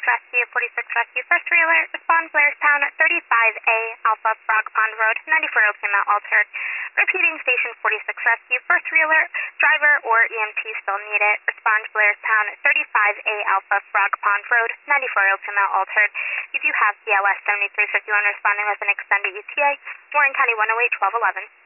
Rescue, 46 Rescue, first alert, respond Blairstown, 35A, Alpha, Frog Pond Road, 94 Okima, altered. Repeating Station 46 Rescue, first alert, driver or EMT still needed. Respond Blairstown, 35A, Alpha, Frog Pond Road, 94 Okima, altered. You do have BLS 7351 responding with an extended ETA, Warren County 108, 1211.